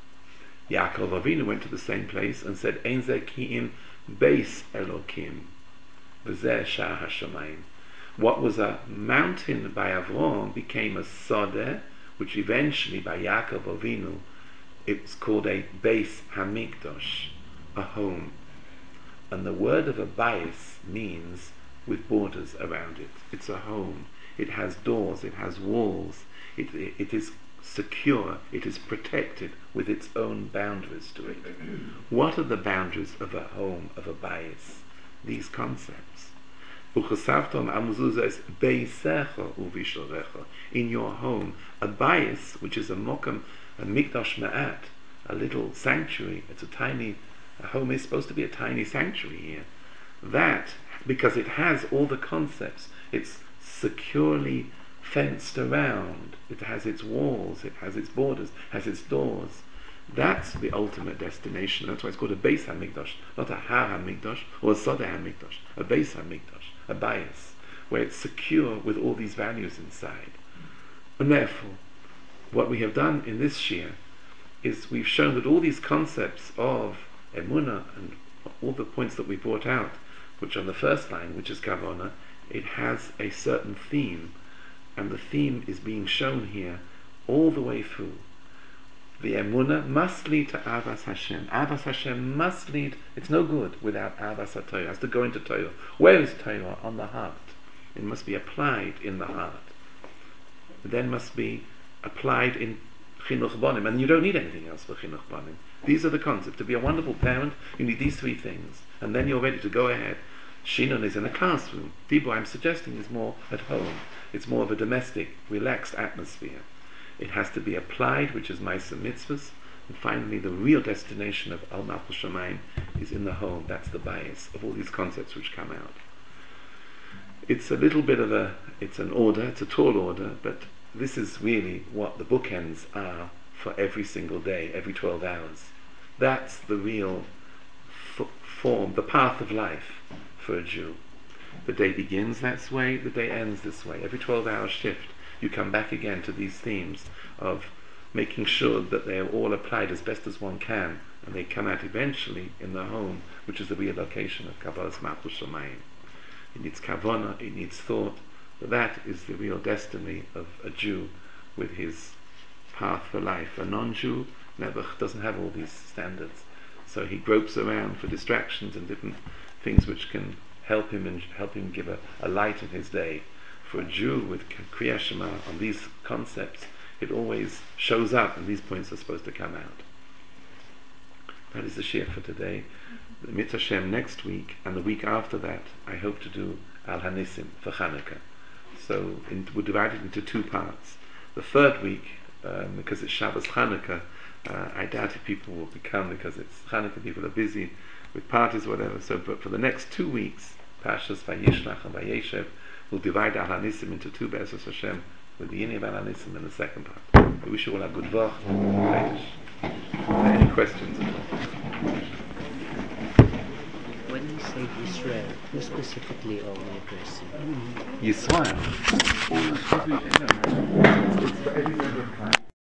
Yaakov Avinu went to the same place and said, Ein zeh ki'im beis Elokim, v'zeh shah hashamayim. What was a mountain by Avram became a Sodeh, which eventually by Yaakov Avinu, it's called a Beis Hamikdash, a home. And the word of a bayis means with borders around it. It's a home. It has doors, it has walls, it, it, it is secure, it is protected with its own boundaries to it. What are the boundaries of a home, of a bayis? These concepts. In your home, a bayis, which is a mokum, a mikdash ma'at, a little sanctuary, it's a tiny, a home is supposed to be a tiny sanctuary here. That, because it has all the concepts, it's securely fenced around, it has its walls, it has its borders, has its doors. That's the ultimate destination. That's why it's called a Beis HaMikdash, not a Har HaMikdash or a Sodeh HaMikdash, a Beis HaMikdash, a bayis, where it's secure with all these values inside. And therefore, what we have done in this Shir is we've shown that all these concepts of Emunah and all the points that we brought out, which on the first line, which is Kavanah, it has a certain theme, and the theme is being shown here all the way through. The emunah must lead to Avas Hashem. Avas Hashem must lead. It's no good without Avas HaTorah. It has to go into Torah. Where is Torah? On the heart. It must be applied in the heart. It then must be applied in Chinuch Bonim. And you don't need anything else for Chinuch Bonim. These are the concepts. To be a wonderful parent, you need these three things. And then you're ready to go ahead. Shinun is in a classroom. Dibur, I'm suggesting, is more at home. It's more of a domestic, relaxed atmosphere. It has to be applied, which is Ma'aseh Mitzvahs, and finally the real destination of Al Malchus Shamayim is in the home. That's the bias of all these concepts which come out. It's a little bit of a, it's an order, it's a tall order, but this is really what the bookends are for every single day, every twelve hours. That's the real f- form, the path of life for a Jew. The day begins this way, the day ends this way. Every twelve hour shift, you come back again to these themes of making sure that they are all applied as best as one can, and they come out eventually in the home, which is the real location of Kabbalas Malchus Shamayim. It needs kavanah, it needs thought, but that is the real destiny of a Jew with his path for life. A non-Jew never doesn't have all these standards, so he gropes around for distractions and different things which can help him and help him give a, a light in his day. For a Jew with Kriyas Shema on these concepts, it always shows up, and these points are supposed to come out. That is the shir for today. The Mitzvah Shem next week, and the week after that, I hope to do Al Hanisim for Chanukah. So in, we'll divide it into two parts. The third week, um, because it's Shabbos Chanukah, uh, I doubt if people will become, because it's Chanukah, people are busy with parties or whatever. So, but for the next two weeks, Parshas Vayishlach and Vayeshev, we'll divide Al Hanisim into two Be'ezus Hashem, with the Yini of Al Hanisim in the second part. I wish you all a good vach. Any questions at all? When you say Israel, who specifically are we addressing? Yisrael. All every, it's for every member of Klal.